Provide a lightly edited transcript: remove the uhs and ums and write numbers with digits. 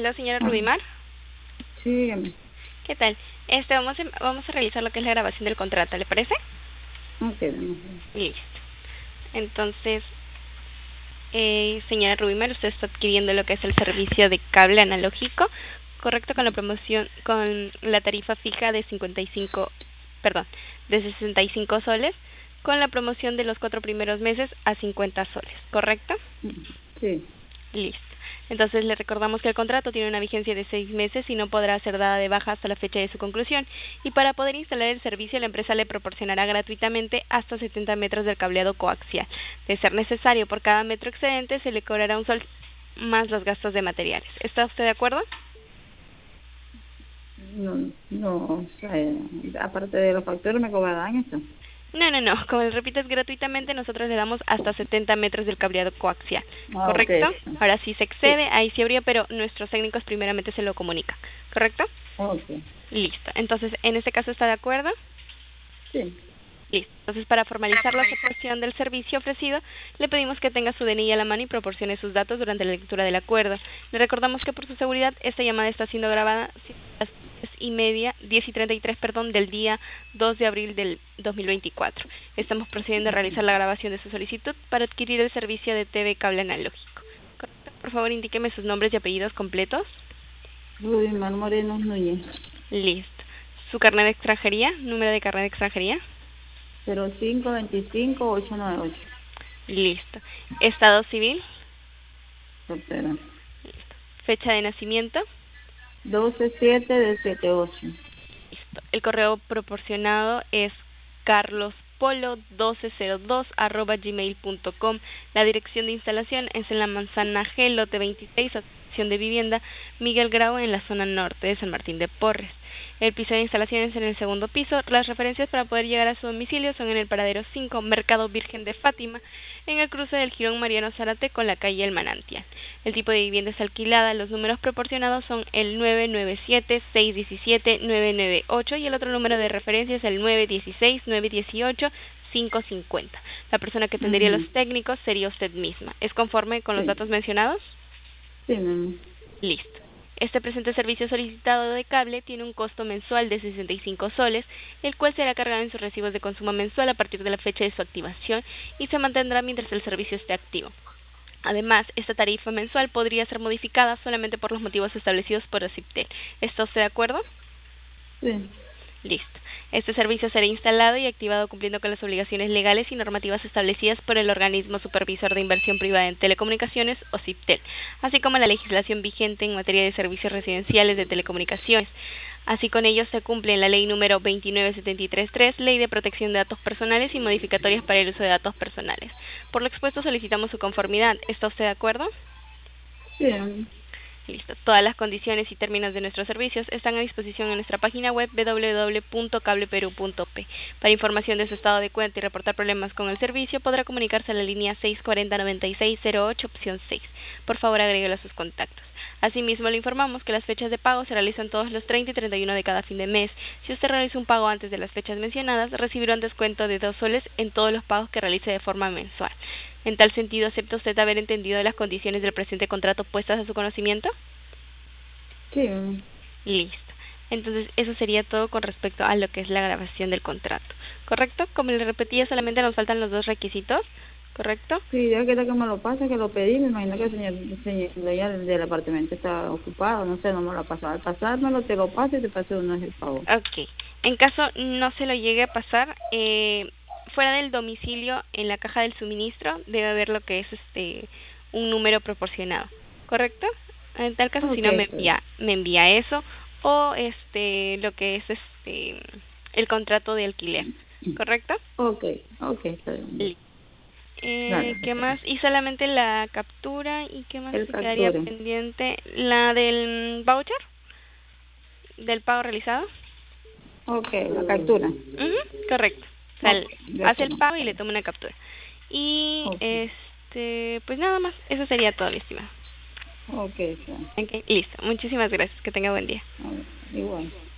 Aló, señora Ah, Rubimar. sí, dígame. ¿Qué tal? Vamos a realizar lo que es la grabación del contrato, ¿le parece? Ok, vamos a ver. Listo. Entonces, señora Rubimar, usted está adquiriendo lo que es el servicio de cable analógico, correcto, con la promoción, con la tarifa fija de 55, perdón, de 65 soles, con la promoción de los 4 primeros meses a 50 soles, ¿correcto? Sí. Listo. Entonces le recordamos que el contrato tiene una vigencia de 6 meses y no podrá ser dada de baja hasta la fecha de su conclusión. Y para poder instalar el servicio, la empresa le proporcionará gratuitamente hasta 70 metros del cableado coaxial. De ser necesario, por cada metro excedente se le cobrará un sol más los gastos de materiales. ¿Está usted de acuerdo? No, no, o sea, aparte de los factores me cobrarán esto. No, no, no. Como les repito, es gratuitamente. Nosotros le damos hasta 70 metros del cableado coaxial. Ah, ok. ¿Correcto? Ahora, si se Sí, excede, ahí sí habría, pero nuestros técnicos primeramente se lo comunican. ¿Correcto? ok. Listo. Entonces, en este caso, ¿está de acuerdo? Sí. Listo. Entonces, para formalizar la aceptación del servicio ofrecido, le pedimos que tenga su DNI a la mano y proporcione sus datos durante la lectura del acuerdo. Le recordamos que por su seguridad, esta llamada está siendo grabada a las 10:33, perdón, del día 2 de abril del 2024. Estamos procediendo a realizar la grabación de su solicitud para adquirir el servicio de TV cable analógico. Correcto. Por favor, indíqueme sus nombres y apellidos completos. Rubimar Moreno Núñez. Listo. Su carnet de extranjería, número de carnet de extranjería. 0525-898. Listo. Estado civil. Soltera. Listo. Fecha de nacimiento. 127 del 78. Listo. El correo proporcionado es carlospolo1202@gmail.com. La dirección de instalación es en la manzana G, lote 26, Asociación de Vivienda Miguel Grau, en la zona norte de San Martín de Porres. El piso de instalaciones en el segundo piso. Las referencias para poder llegar a su domicilio son en el paradero 5, Mercado Virgen de Fátima, en el cruce del Jirón Mariano Zárate con la calle El Manantial. El tipo de vivienda es alquilada. Los números proporcionados son el 997-617-998 y el otro número de referencia es el 916-918-550. La persona que atendería a los Ujú. técnicos sería usted misma. ¿Es conforme con los Sí. datos mencionados? Sí, mi amor. Listo. Este presente servicio solicitado de cable tiene un costo mensual de 65 soles, el cual será cargado en sus recibos de consumo mensual a partir de la fecha de su activación y se mantendrá mientras el servicio esté activo. Además, esta tarifa mensual podría ser modificada solamente por los motivos establecidos por OCIPTEL. ¿Está usted de acuerdo? Sí. Listo. Este servicio será instalado y activado cumpliendo con las obligaciones legales y normativas establecidas por el Organismo Supervisor de Inversión Privada en Telecomunicaciones, OCIPTEL, así como la legislación vigente en materia de servicios residenciales de telecomunicaciones. Así con ello se cumple la Ley número 29733, Ley de Protección de Datos Personales y modificatorias para el uso de datos personales. Por lo expuesto solicitamos su conformidad. ¿Está usted de acuerdo? Sí, mi amor. Listo. Todas las condiciones y términos de nuestros servicios están a disposición en nuestra página web www.cableperu.p. Para información de su estado de cuenta y reportar problemas con el servicio, podrá comunicarse a la línea 640-9608, opción 6. Por favor, agréguelo a sus contactos. Asimismo, le informamos que las fechas de pago se realizan todos los 30 y 31 de cada fin de mes. Si usted realiza un pago antes de las fechas mencionadas, recibirá un descuento de 2 soles en todos los pagos que realice de forma mensual. En tal sentido, ¿acepta usted haber entendido las condiciones del presente contrato puestas a su conocimiento? Sí, mi amor. Listo. Entonces, eso sería todo con respecto a lo que es la grabación del contrato. ¿Correcto? Como le repetía, solamente nos faltan los dos requisitos. ¿Correcto? Sí, ya que me lo pasa, que lo pedí, me imagino que el señor de allá del apartamento está ocupado, no sé, no me lo ha pasado. Al pasármelo, te lo paso y te paso uno es el pago. Ok. En caso no se lo llegue a pasar, fuera del domicilio, en la caja del suministro, debe haber lo que es un número proporcionado. ¿Correcto? En tal caso, si Ok, no está bien. me envía eso o lo que es el contrato de alquiler. ¿Correcto? Ok, ok, está bien. Li- Dale, ¿Qué está más? bien. Y solamente la captura. ¿Y qué más El se quedaría capture. pendiente? La del voucher, del pago realizado. Ok, la captura. Ujú, correcto. O sea, Ok, ya hace está el bien. pago y le toma una captura. Y Ok, pues nada más. Eso sería todo, mi estimado. ok, está bien. Ok, listo. Muchísimas gracias. Que tenga buen día. A ver, igual.